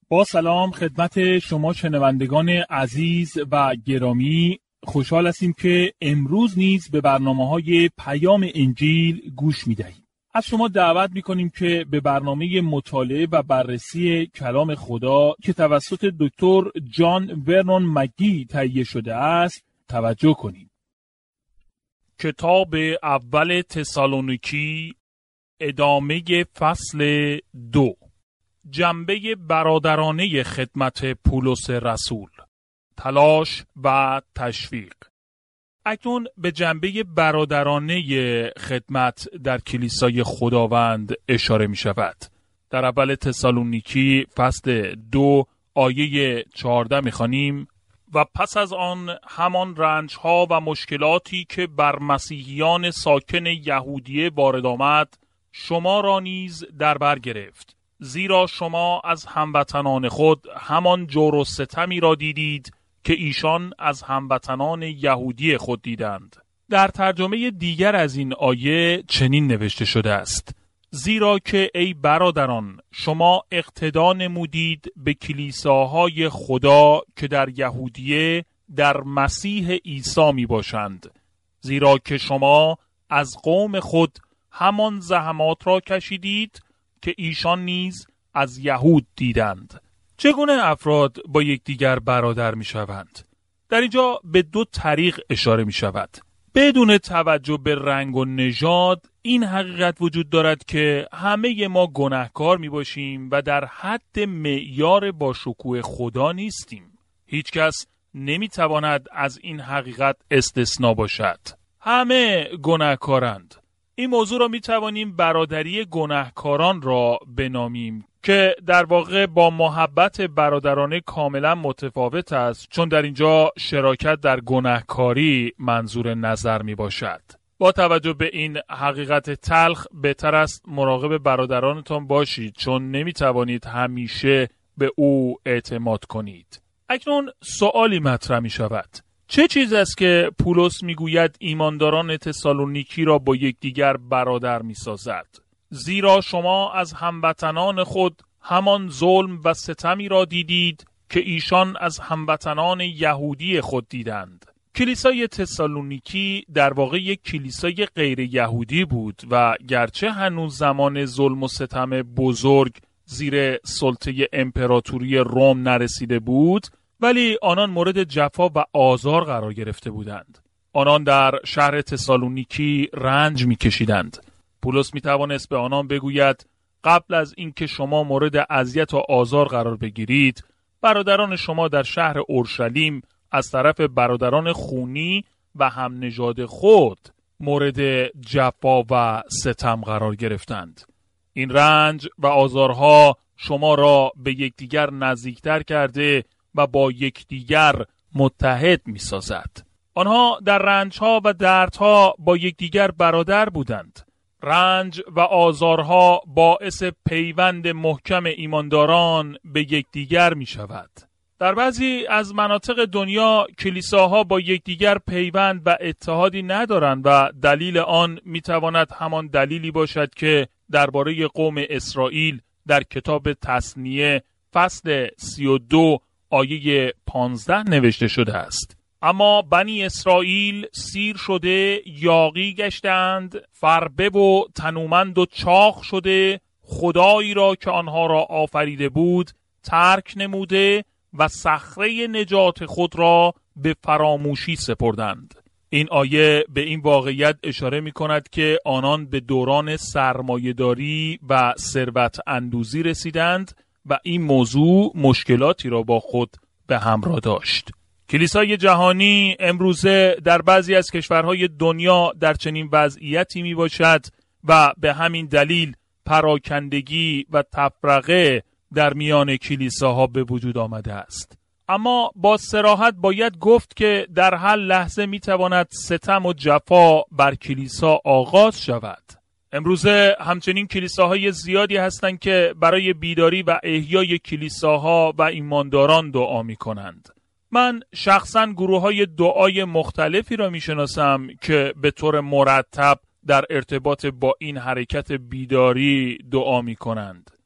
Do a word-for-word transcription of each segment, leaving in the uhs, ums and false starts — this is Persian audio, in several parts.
با سلام خدمت شما شنوندگان عزیز و گرامی، خوشحال هستیم که امروز نیز به برنامه‌های پیام انجیل گوش می‌دهید. از شما دعوت می‌کنیم که به برنامه مطالعه و بررسی کلام خدا که توسط دکتر جان ورنون مگی تهیه شده است توجه کنید. کتاب اول تسالونیکی، ادامه فصل دو، جنبه برادرانه خدمت پولس رسول، تلاش و تشویق. اکنون به جنبه برادرانه خدمت در کلیسای خداوند اشاره می شود. در اول تسالونیکی فصل دو آیه چهارده می خوانیم: و پس از آن همان رنجها و مشکلاتی که بر مسیحیان ساکن یهودیه وارد آمد شما را نیز در بر گرفت، زیرا شما از هموطنان خود همان جور و ستمی را دیدید که ایشان از هموطنان یهودی خود دیدند. در ترجمه دیگر از این آیه چنین نوشته شده است: زیرا که ای برادران شما اقتدا نمودید به کلیساهای خدا که در یهودیه در مسیح عیسی می باشند، زیرا که شما از قوم خود همان زحمات را کشیدید که ایشان نیز از یهود دیدند. چگونه افراد با یکدیگر برادر می شوند؟ در اینجا به دو طریق اشاره می شود. بدون توجه به رنگ و نژاد این حقیقت وجود دارد که همه ما گناهکار می باشیم و در حد معیار با شکوه خدا نیستیم. هیچ کس نمی تواند از این حقیقت استثنا باشد. همه گناهکارند. این موضوع را می توانیم برادری گناهکاران را بنامیم که در واقع با محبت برادرانه کاملا متفاوت است، چون در اینجا شراکت در گناهکاری منظور نظر می باشد. با توجه به این حقیقت تلخ بهتر است مراقب برادرانتان باشید، چون نمی توانید همیشه به او اعتماد کنید. اکنون سوالی مطرح می شود: چه چیز است که پولس میگوید ایمانداران تسالونیکی را با یکدیگر برادر میسازد؟ زیرا شما از هموطنان خود همان ظلم و ستمی را دیدید که ایشان از هموطنان یهودی خود دیدند. کلیسای تسالونیکی در واقع یک کلیسای غیر یهودی بود و گرچه هنوز زمان ظلم و ستم بزرگ زیر سلطه امپراتوری روم نرسیده بود، ولی آنان مورد جفا و آزار قرار گرفته بودند. آنان در شهر تسالونیکی رنج می‌کشیدند. پولس می‌توانست به آنان بگوید قبل از اینکه شما مورد اذیت و آزار قرار بگیرید، برادران شما در شهر اورشلیم از طرف برادران خونی و هم نژاد خود مورد جفا و ستم قرار گرفتند. این رنج و آزارها شما را به یکدیگر نزدیکتر کرده و با یکدیگر متحد می سازد. آنها در رنجها و دردها با یکدیگر برادر بودند. رنج و آزارها باعث پیوند محکم ایمانداران به یکدیگر می شود. در بعضی از مناطق دنیا کلیساها با یکدیگر پیوند و اتحادی ندارند و دلیل آن می تواند همان دلیلی باشد که درباره قوم اسرائیل در کتاب تثنیه فصل سی و دو آیه پانزده نوشته شده است: اما بنی اسرائیل سیر شده یاغی گشتند، فربه و تنومند و چاق شده، خدایی را که آنها را آفریده بود ترک نموده و صخره نجات خود را به فراموشی سپردند. این آیه به این واقعیت اشاره می کند که آنان به دوران سرمایه‌داری و ثروت اندوزی رسیدند و این موضوع مشکلاتی را با خود به همراه داشت. کلیسای جهانی امروزه در بعضی از کشورهای دنیا در چنین وضعیتی می باشد و به همین دلیل پراکندگی و تفرقه در میان کلیساها به وجود آمده است. اما با صراحت باید گفت که در هر لحظه می تواند ستم و جفا بر کلیسا آغاز شود. امروزه همچنین کلیساهای زیادی هستند که برای بیداری و احیای کلیساها و ایمانداران دعا می کنند. من شخصاً گروه‌های دعای مختلفی را می‌شناسم که به طور مرتب در ارتباط با این حرکت بیداری دعا می‌کنند.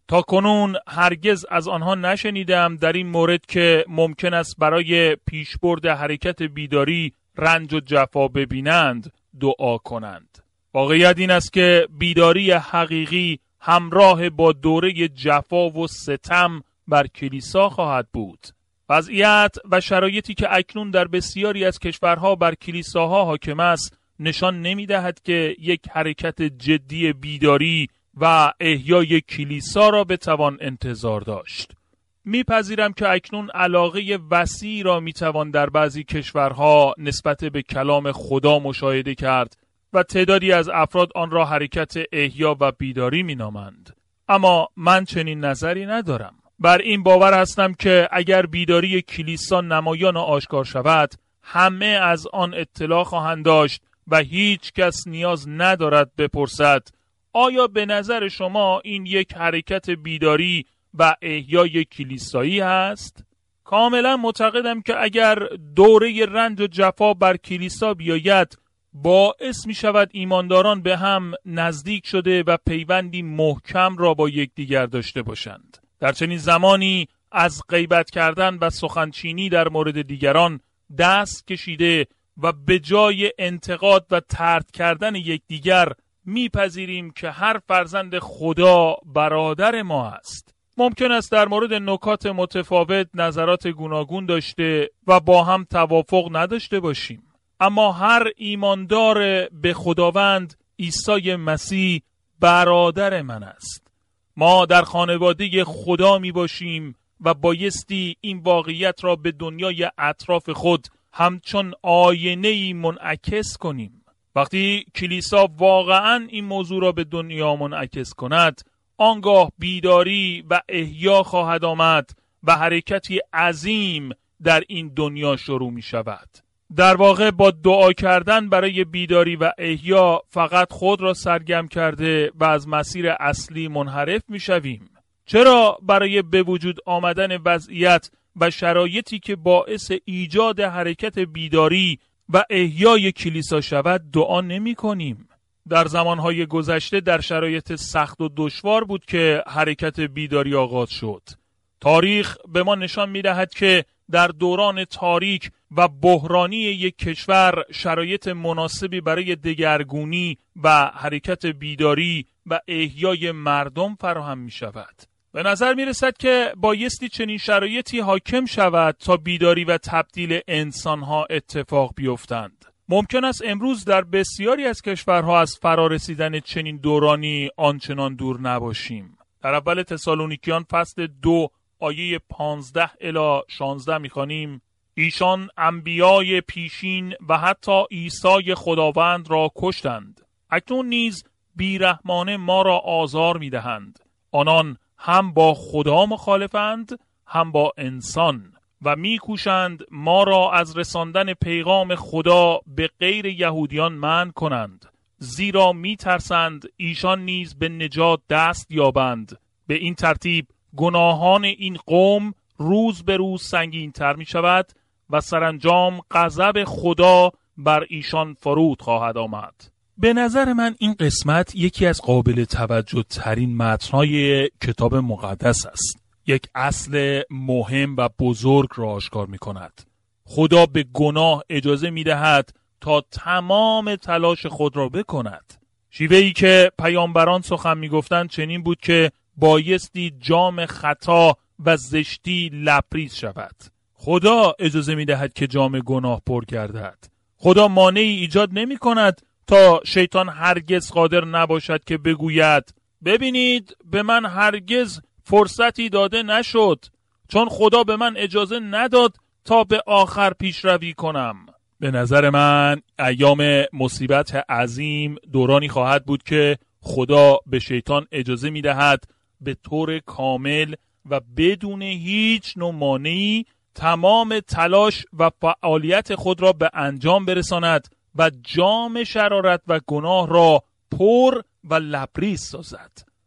تا کنون هرگز از آنها نشنیدم در این مورد که ممکن است برای پیشبرد حرکت بیداری رنج و جفا ببینند دعا کنند. واقعیت این است که بیداری حقیقی همراه با دوره جفا و ستم بر کلیسا خواهد بود. وضعیت و شرایطی که اکنون در بسیاری از کشورها بر کلیساها حاکم است نشان نمی‌دهد که یک حرکت جدی بیداری و احیای کلیسا را بتوان انتظار داشت. میپذیرم که اکنون علاقه وسیعی را میتوان در بعضی کشورها نسبت به کلام خدا مشاهده کرد و تعدادی از افراد آن را حرکت احیا و بیداری مینامند. اما من چنین نظری ندارم. بر این باور هستم که اگر بیداری کلیسا نمایان و آشکار شود، همه از آن اطلاع خواهند داشت و هیچ کس نیاز ندارد بپرسد آیا به نظر شما این یک حرکت بیداری و احیای کلیسایی هست؟ کاملا معتقدم که اگر دوره رنج و جفا بر کلیسا بیاید، باعث می شود ایمانداران به هم نزدیک شده و پیوندی محکم را با یکدیگر داشته باشند. در چنین زمانی از غیبت کردن و سخنچینی در مورد دیگران دست کشیده و به جای انتقاد و طرد کردن یکدیگر میپذیریم که هر فرزند خدا برادر ما است. ممکن است در مورد نکات متفاوت نظرات گوناگون داشته و با هم توافق نداشته باشیم، اما هر ایماندار به خداوند عیسی مسیح برادر من است. ما در خانواده خدا می باشیم و بایستی این واقعیت را به دنیای اطراف خود همچون آینه‌ای منعکس کنیم. وقتی کلیسا واقعاً این موضوع را به دنیا منعکس کند، آنگاه بیداری و احیا خواهد آمد و حرکتی عظیم در این دنیا شروع می شود. در واقع با دعا کردن برای بیداری و احیا فقط خود را سرگرم کرده و از مسیر اصلی منحرف می شویم. چرا برای به وجود آمدن وضعیت و شرایطی که باعث ایجاد حرکت بیداری و احیای کلیسا شود دعا نمی کنیم؟ در زمانهای گذشته در شرایط سخت و دشوار بود که حرکت بیداری آغاز شد. تاریخ به ما نشان می دهد که در دوران تاریک و بحرانی یک کشور شرایط مناسبی برای دگرگونی و حرکت بیداری و احیای مردم فراهم می شود. به نظر می رسد که بایستی چنین شرایطی حاکم شود تا بیداری و تبدیل انسانها اتفاق بیفتند. ممکن است امروز در بسیاری از کشورها از فرارسیدن چنین دورانی آنچنان دور نباشیم. در اول تسالونیکیان فصل دو آیه پانزده الی شانزده می‌خوانیم: ایشان انبیای پیشین و حتی عیسی خداوند را کشتند. اکنون نیز بیرحمانه ما را آزار می‌دهند. آنان هم با خدا مخالفند هم با انسان و می‌کوشند ما را از رساندن پیغام خدا به غیر یهودیان منع کنند، زیرا می‌ترسند ایشان نیز به نجات دست یابند. به این ترتیب گناهان این قوم روز به روز سنگین‌تر می‌شود و سرانجام غضب خدا بر ایشان فرود خواهد آمد. به نظر من این قسمت یکی از قابل توجه ترین متن‌های کتاب مقدس است. یک اصل مهم و بزرگ را آشکار می‌کند. خدا به گناه اجازه می‌دهد تا تمام تلاش خود را بکند. شیوهی که پیامبران سخن می‌گفتند چنین بود که بایستی جام خطا و زشتی لبریز شود. خدا اجازه می‌دهد که جام گناه پر گردد. خدا مانعی ایجاد نمی‌کند تا شیطان هرگز قادر نباشد که بگوید ببینید به من هرگز فرصتی داده نشد، چون خدا به من اجازه نداد تا به آخر پیشروی کنم. به نظر من ایام مصیبت عظیم دورانی خواهد بود که خدا به شیطان اجازه می‌دهد به طور کامل و بدون هیچ نوع مانعی تمام تلاش و فعالیت خود را به انجام برساند و جام شرارت و گناه را پر و لبریز سازد.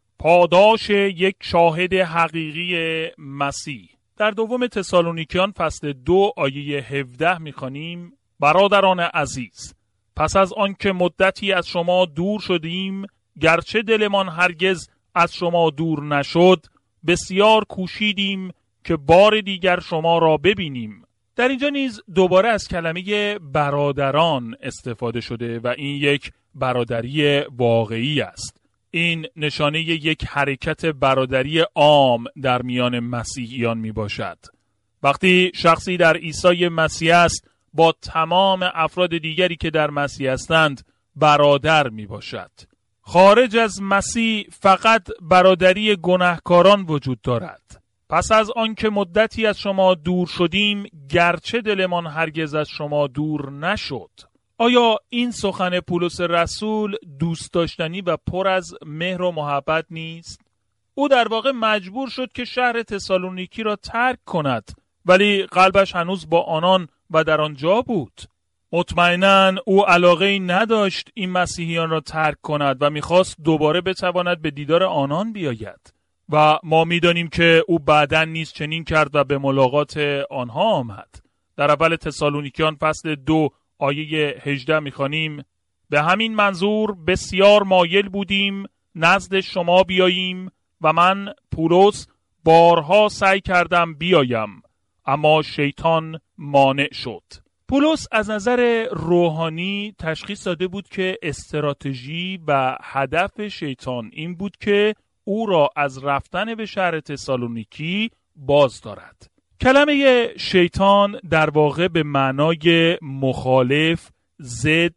پاداش یک شاهد حقیقی مسیح. در دوم تسالونیکیان فصل دو آیه هفده می‌خوانیم: برادران عزیز، پس از آن که مدتی از شما دور شدیم، گرچه دلمان هرگز از شما دور نشد، بسیار کوشیدیم که بار دیگر شما را ببینیم. در اینجا نیز دوباره از کلمه برادران استفاده شده و این یک برادری واقعی است. این نشانه یک حرکت برادری عام در میان مسیحیان می باشد. وقتی شخصی در عیسی مسیح است، با تمام افراد دیگری که در مسیح هستند برادر می باشد. خارج از مسیح فقط برادری گناهکاران وجود دارد. پس از آنکه مدتی از شما دور شدیم، گرچه دلمان هرگز از شما دور نشد. آیا این سخن پولس رسول دوست داشتنی و پر از مهر و محبت نیست؟ او در واقع مجبور شد که شهر تسالونیکی را ترک کند، ولی قلبش هنوز با آنان و در آنجا بود. مطمئناً او علاقه‌ای نداشت این مسیحیان را ترک کند و می‌خواست دوباره بتواند به دیدار آنان بیاید. و ما می‌دانیم که او بعداً نیز چنین کرد و به ملاقات آنها آمد. در اول تسالونیکیان فصل دو آیه هجده می‌خوانیم: به همین منظور بسیار مایل بودیم نزد شما بیاییم و من پولس بارها سعی کردم بیایم، اما شیطان مانع شد. پولس از نظر روحانی تشخیص داده بود که استراتژی و هدف شیطان این بود که او را از رفتن به شهر تسالونیکی باز دارد. کلمه شیطان در واقع به معنای مخالف، ضد،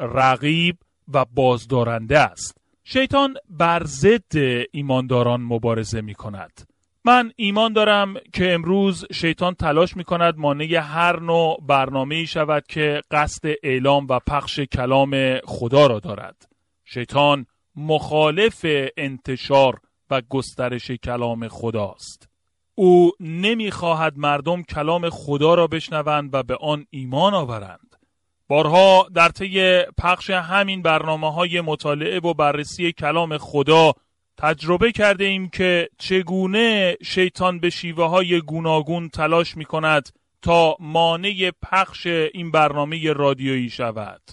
رقیب و بازدارنده است. شیطان بر ضد ایمانداران مبارزه می کند. من ایمان دارم که امروز شیطان تلاش می کند مانع هر نوع برنامه‌ای شود که قصد اعلام و پخش کلام خدا را دارد. شیطان مخالف انتشار و گسترش کلام خداست. او نمی خواهد مردم کلام خدا را بشنوند و به آن ایمان آورند. بارها در طی پخش همین برنامه‌های مطالعه و بررسی کلام خدا تجربه کرده ایم که چگونه شیطان به شیوه‌های گوناگون تلاش می‌کند تا مانع پخش این برنامه رادیویی شود.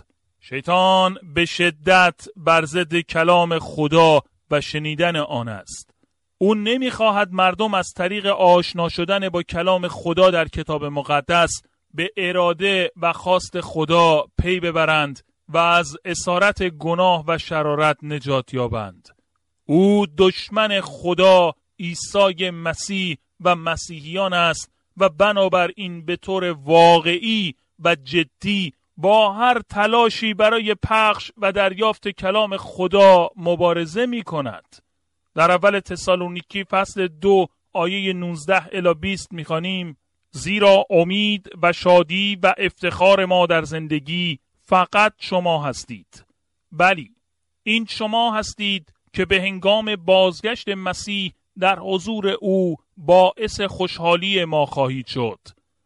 شیطان به شدت بر ضد کلام خدا و شنیدن آن است. او نمی‌خواهد مردم از طریق آشنا شدن با کلام خدا در کتاب مقدس به اراده و خواست خدا پی ببرند و از اسارت گناه و شرارت نجات یابند. او دشمن خدا، عیسی مسیح و مسیحیان است و بنابراین به طور واقعی و جدی با هر تلاشی برای پخش و دریافت کلام خدا مبارزه می کند. در اول تسالونیکی فصل دو آیه نوزده الی بیست می خوانیم: زیرا امید و شادی و افتخار ما در زندگی فقط شما هستید. بلی، این شما هستید که به هنگام بازگشت مسیح در حضور او باعث خوشحالی ما خواهید شد.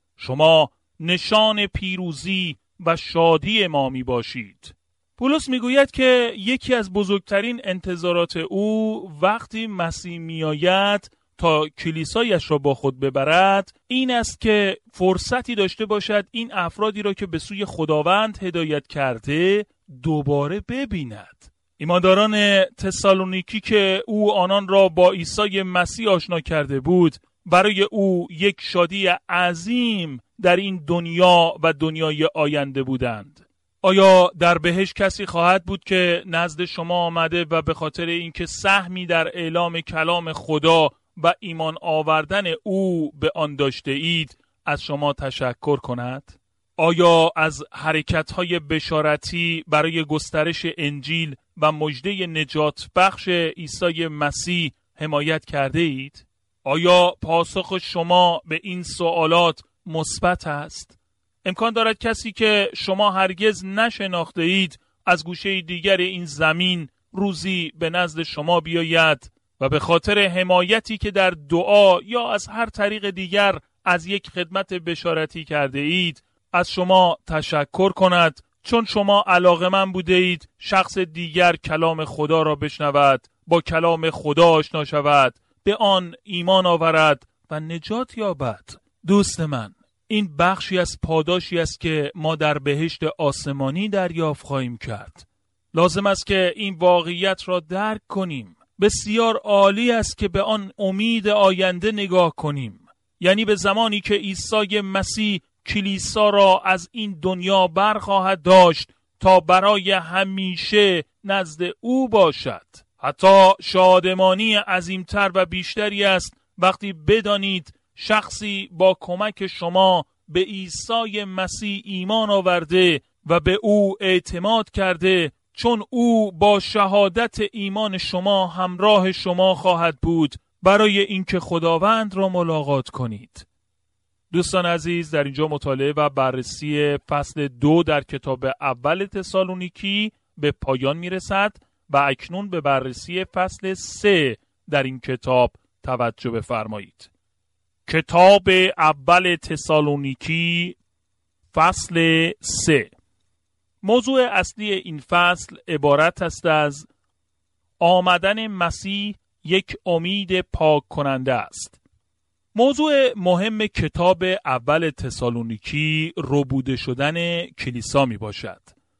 شما نشان پیروزی و شادی ما می باشید. پولس می گوید که یکی از بزرگترین انتظارات او وقتی مسیح می آید تا کلیسایش را با خود ببرد این است که فرصتی داشته باشد این افرادی را که به سوی خداوند هدایت کرده دوباره ببیند. ایمانداران تسالونیکی که او آنان را با عیسی مسیح آشنا کرده بود، برای او یک شادی عظیم در این دنیا و دنیای آینده بودند. آیا در بهشت کسی خواهد بود که نزد شما آمده و به خاطر اینکه سهمی در اعلام کلام خدا و ایمان آوردن او به آن داشته اید از شما تشکر کند؟ آیا از حرکت‌های بشارتی برای گسترش انجیل و مژده نجات بخش عیسی مسیح حمایت کرده اید؟ آیا پاسخ شما به این سوالات مثبت است؟ امکان دارد کسی که شما هرگز نشناخته اید از گوشه دیگر این زمین روزی به نزد شما بیاید و به خاطر حمایتی که در دعا یا از هر طریق دیگر از یک خدمت بشارتی کرده اید از شما تشکر کند، چون شما علاقه‌مند بوده اید شخص دیگر کلام خدا را بشنود، با کلام خدا آشنا شود، به آن ایمان آورد و نجات یابد. دوست من، این بخشی از پاداشی است که ما در بهشت آسمانی دریافت خواهیم کرد. لازم است که این واقعیت را درک کنیم. بسیار عالی است که به آن امید آینده نگاه کنیم، یعنی به زمانی که عیسی مسیح کلیسا را از این دنیا برخواهد داشت تا برای همیشه نزد او باشد. حتی شادمانی عظیمتر و بیشتری است وقتی بدانید شخصی با کمک شما به عیسی مسیح ایمان آورده و به او اعتماد کرده، چون او با شهادت ایمان شما همراه شما خواهد بود برای اینکه خداوند را ملاقات کنید. دوستان عزیز، در اینجا مطالعه و بررسی فصل دو در کتاب اول تسالونیکی به پایان میرسد و اکنون به بررسی فصل سه در این کتاب توجه بفرمایید. کتاب اول تسالونیکی فصل سه. موضوع اصلی این فصل عبارت است از آمدن مسیح یک امید پاک کننده است. موضوع مهم کتاب اول تسالونیکی ربوده شدن کلیسا می باشد.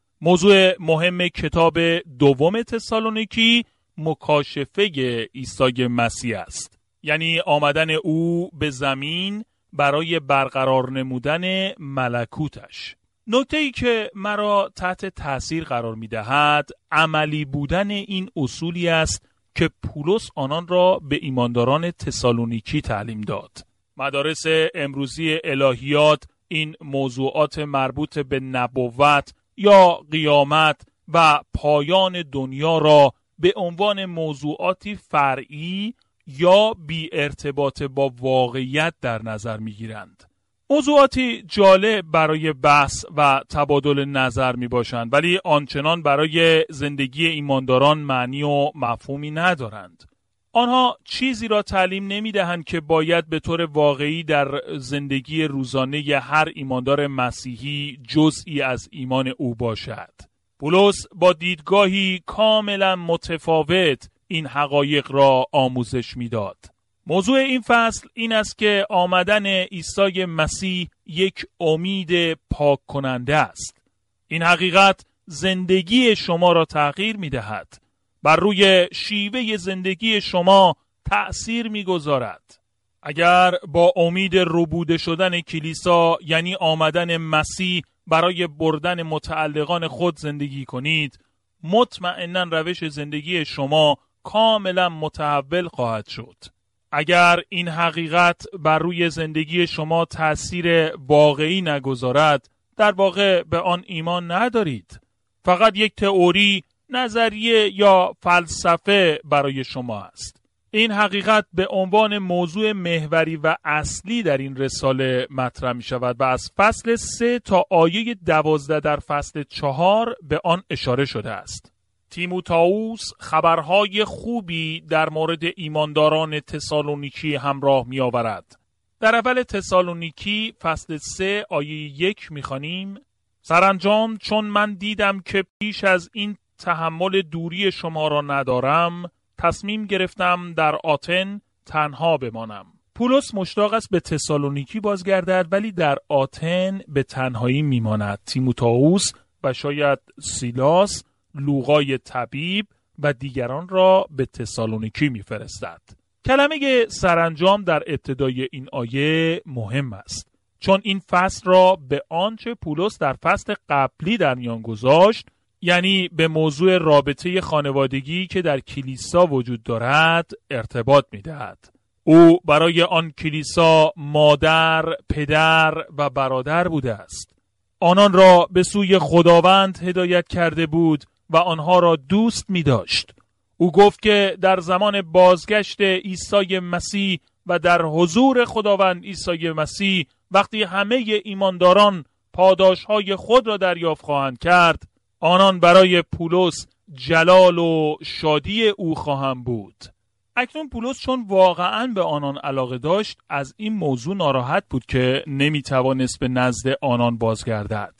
موضوع مهم کتاب دوم تسالونیکی مکاشفه عیسی مسیح است، یعنی آمدن او به زمین برای برقرار نمودن ملکوتش. نکته‌ای که مرا تحت تأثیر قرار می‌دهد عملی بودن این اصولی است که پولس آنان را به ایمانداران تسالونیکی تعلیم داد. مدارس امروزی الهیات این موضوعات مربوط به نبوت یا قیامت و پایان دنیا را به عنوان موضوعاتی فرعی یا بی ارتباط با واقعیت در نظر می‌گیرند. موضوعاتی جالب برای بحث و تبادل نظر می باشند، ولی آنچنان برای زندگی ایمانداران معنی و مفهومی ندارند. آنها چیزی را تعلیم نمی دهند که باید به طور واقعی در زندگی روزانه هر ایماندار مسیحی جزئی از ایمان او باشد. پولس با دیدگاهی کاملا متفاوت این حقایق را آموزش می داد. موضوع این فصل این است که آمدن عیسی مسیح یک امید پاک کننده است. این حقیقت زندگی شما را تغییر می دهد. بر روی شیوه زندگی شما تأثیر می گذارد. اگر با امید ربوده شدن کلیسا، یعنی آمدن مسیح برای بردن متعلقان خود زندگی کنید، مطمئناً روش زندگی شما کاملا متحول خواهد شد. اگر این حقیقت بر روی زندگی شما تأثیر واقعی نگذارد، در واقع به آن ایمان ندارید. فقط یک تئوری، نظریه یا فلسفه برای شما است. این حقیقت به عنوان موضوع محوری و اصلی در این رساله مطرح می شود و از فصل سه تا آیه دوازده در فصل چهار به آن اشاره شده است. تیموتائوس خبرهای خوبی در مورد ایمانداران تسالونیکی همراه می آورد. در اول تسالونیکی فصل سه آیه یک می خوانیم: سرانجام چون من دیدم که پیش از این تحمل دوری شما را ندارم، تصمیم گرفتم در آتن تنها بمانم. پولس مشتاق است به تسالونیکی بازگردد، ولی در آتن به تنهایی می ماند. تیموتائوس و شاید سیلاس، لوقای طبیب و دیگران را به تسالونیکی می‌فرستد. کلمه سرانجام در ابتدای این آیه مهم است، چون این فصل را به آنچه پولس در فصل قبلی در میان گذاشت، یعنی به موضوع رابطه خانوادگی که در کلیسا وجود دارد، ارتباط می‌دهد. او برای آن کلیسا مادر، پدر و برادر بوده است. آنان را به سوی خداوند هدایت کرده بود و آنها را دوست می داشت. او گفت که در زمان بازگشت عیسی مسیح و در حضور خداوند عیسی مسیح، وقتی همه ایمانداران پاداشهای خود را دریافت خواهند کرد، آنان برای پولس جلال و شادی او خواهند بود. اکنون پولس چون واقعاً به آنان علاقه داشت، از این موضوع ناراحت بود که نمی توانست به نزد آنان بازگردد.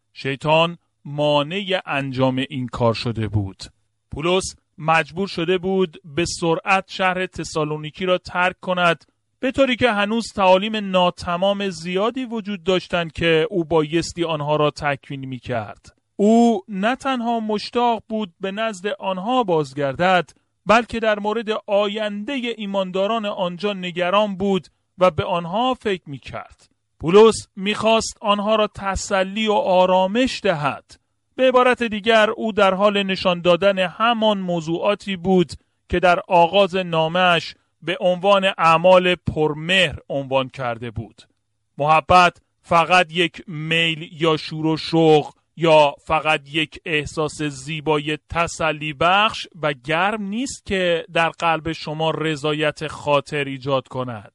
شیطان مانع انجام این کار شده بود. پولس مجبور شده بود به سرعت شهر تسالونیکی را ترک کند، به طوری که هنوز تعالیم ناتمام زیادی وجود داشتند که او بایستی آنها را تکوین می کرد. او نه تنها مشتاق بود به نزد آنها بازگردد، بلکه در مورد آینده ایمانداران آنجا نگران بود و به آنها فکر می‌کرد. پولس می‌خواست آنها را تسلی و آرامش دهد. به عبارت دیگر او در حال نشان دادن همان موضوعاتی بود که در آغاز نامه‌اش به عنوان اعمال پرمهر عنوان کرده بود. محبت فقط یک میل یا شور و شوق یا فقط یک احساس زیبای تسلی بخش و گرم نیست که در قلب شما رضایت خاطر ایجاد کند.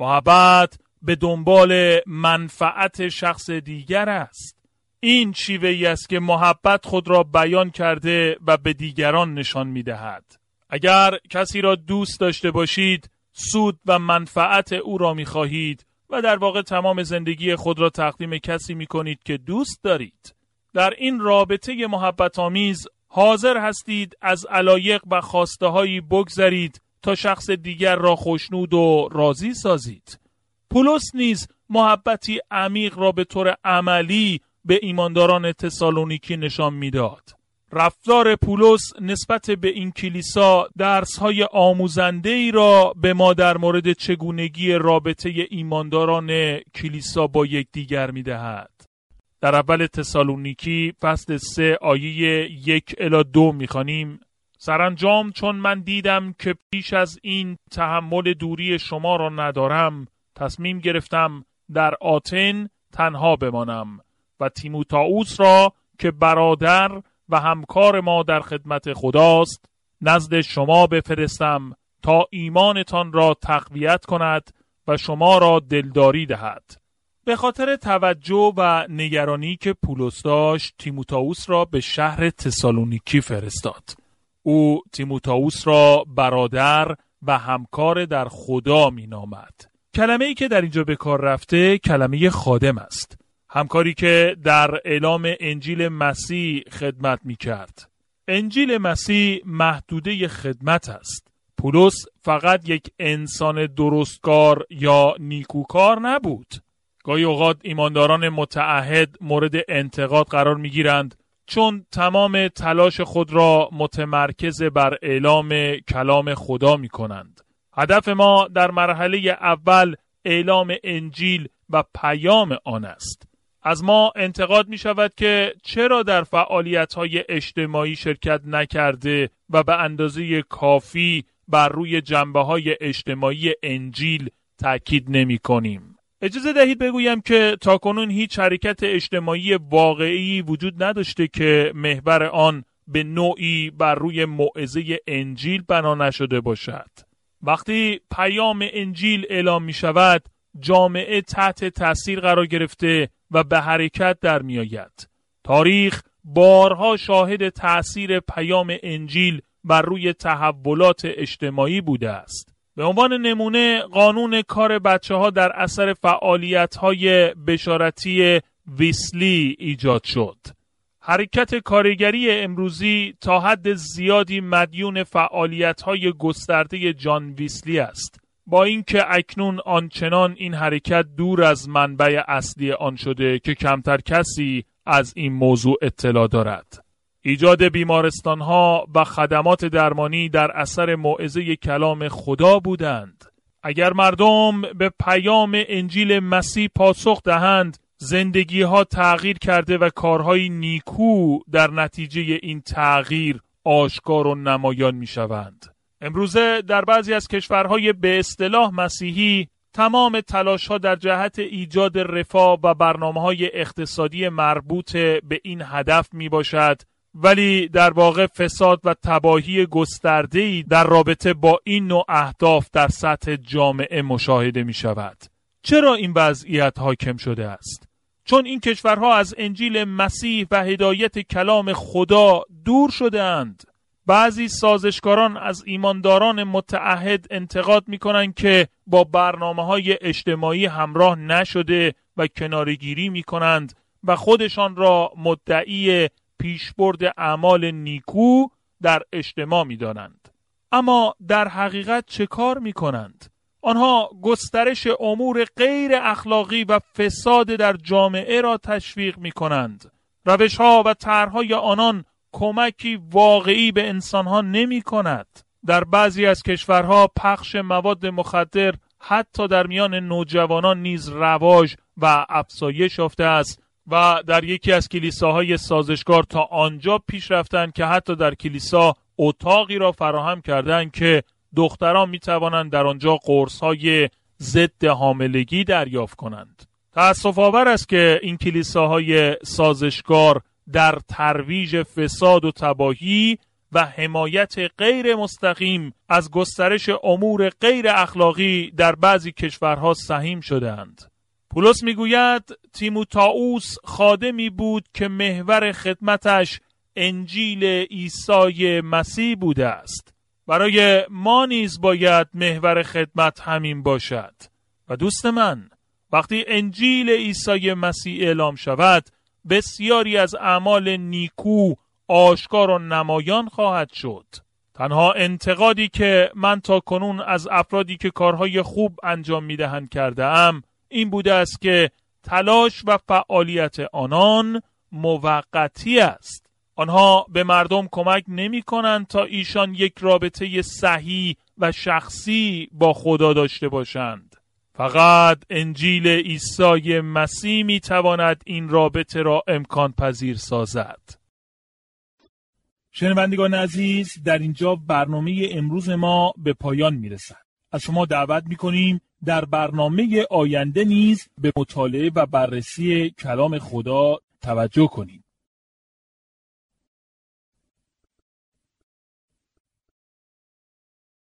محبت به دنبال منفعت شخص دیگر است. این شیوه‌ای است که محبت خود را بیان کرده و به دیگران نشان می‌دهد. اگر کسی را دوست داشته باشید، سود و منفعت او را می‌خواهید و در واقع تمام زندگی خود را تقدیم کسی می‌کنید که دوست دارید. در این رابطه محبت آمیز حاضر هستید از علایق و خواسته‌هایی بگذرید تا شخص دیگر را خوشنود و راضی سازید. پولس نیز محبتی عمیق را به طور عملی به ایمانداران تسالونیکی نشان میداد. رفتار پولس نسبت به این کلیسا درس‌های آموزنده‌ای را به ما در مورد چگونگی رابطه ایمانداران کلیسا با یکدیگر میدهد. در اول تسالونیکی فصل سه آیه یک الی دو میخوانیم: سرانجام چون من دیدم که پیش از این تحمل دوری شما را ندارم، تصمیم گرفتم در آتن تنها بمانم و تیموتائوس را که برادر و همکار ما در خدمت خداست نزد شما بفرستم تا ایمانتان را تقویت کند و شما را دلداری دهد. به خاطر توجه و نگرانی که پولس داشت، تیموتائوس را به شهر تسالونیکی فرستاد. او تیموتائوس را برادر و همکار در خدا می نامد. کلمه‌ای که در اینجا به کار رفته کلمه خادم است. همکاری که در اعلام انجیل مسیح خدمت می کرد. انجیل مسیح محدوده خدمت است. پولس فقط یک انسان درستکار یا نیکوکار نبود. گاهی اوقات ایمانداران متعهد مورد انتقاد قرار می گیرند چون تمام تلاش خود را متمرکز بر اعلام کلام خدا می کنند. هدف ما در مرحله اول اعلام انجیل و پیام آن است. از ما انتقاد می شود که چرا در فعالیت‌های اجتماعی شرکت نکرده و به اندازه کافی بر روی جنبه‌های اجتماعی انجیل تاکید نمی کنیم. اجازه دهید بگویم که تاکنون هیچ حرکت اجتماعی واقعی وجود نداشته که محور آن به نوعی بر روی موعظه انجیل بنا نشده باشد. وقتی پیام انجیل اعلام می شود، جامعه تحت تاثیر قرار گرفته و به حرکت در می آید. تاریخ بارها شاهد تأثیر پیام انجیل بر روی تحولات اجتماعی بوده است. به عنوان نمونه قانون کار بچه ها در اثر فعالیت های بشارتی ویسلی ایجاد شد. حرکت کارگری امروزی تا حد زیادی مدیون فعالیت های گسترده جان ویسلی است، با اینکه اکنون آنچنان این حرکت دور از منبع اصلی آن شده که کمتر کسی از این موضوع اطلاع دارد. ایجاد بیمارستان‌ها و خدمات درمانی در اثر موعظه کلام خدا بودند. اگر مردم به پیام انجیل مسیح پاسخ دهند، زندگی‌ها تغییر کرده و کارهای نیکو در نتیجه این تغییر آشکار و نمایان می‌شوند. امروزه در بعضی از کشورهای به اصطلاح مسیحی تمام تلاش‌ها در جهت ایجاد رفاه و برنامه‌های اقتصادی مربوط به این هدف میباشد، ولی در واقع فساد و تباهی گسترده‌ای در رابطه با این نوع اهداف در سطح جامعه مشاهده می‌شود. چرا این وضعیت حاکم شده است؟ چون این کشورها از انجیل مسیح و هدایت کلام خدا دور شده‌اند. بعضی سازشکاران از ایمانداران متعهد انتقاد می‌کنند که با برنامه‌های اجتماعی همراه نشده و کناره‌گیری می‌کنند و خودشان را مدعی پیشبرد اعمال نیکو در اجتماع می‌دانند. اما در حقیقت چه کار می‌کنند؟ آنها گسترش امور غیر اخلاقی و فساد در جامعه را تشویق می‌کنند. روش‌ها و طرح‌های آنان کمکی واقعی به انسان‌ها نمی‌کند. در بعضی از کشورها پخش مواد مخدر حتی در میان نوجوانان نیز رواج و افزایش یافته است و در یکی از کلیساهای سازشکار تا آنجا پیش رفتند که حتی در کلیسا اتاقی را فراهم کردند که دختران می توانند در آنجا قرص‌های ضد حاملگی دریافت کنند. تأسف آور است که این کلیساهای سازشکار در ترویج فساد و تباهی و حمایت غیر مستقیم از گسترش امور غیر اخلاقی در بعضی کشورها سهیم شدند. پولس میگوید تیموتائوس خادمی بود که محور خدمتش انجیل عیسی مسیح بوده است. برای ما نیز باید محور خدمت همین باشد. و دوست من، وقتی انجیل عیسی مسیح اعلام شود، بسیاری از اعمال نیکو آشکار و نمایان خواهد شد. تنها انتقادی که من تا کنون از افرادی که کارهای خوب انجام میدهند کرده ام این بوده است که تلاش و فعالیت آنان موقتی است. آنها به مردم کمک نمی کنند تا ایشان یک رابطه صحیح و شخصی با خدا داشته باشند. فقط انجیل عیسی مسیح می تواند این رابطه را امکان پذیر سازد. شنوندگان عزیز، در اینجا برنامه امروز ما به پایان می رسد. از شما دعوت می کنیم در برنامه آینده نیز به مطالعه و بررسی کلام خدا توجه کنید.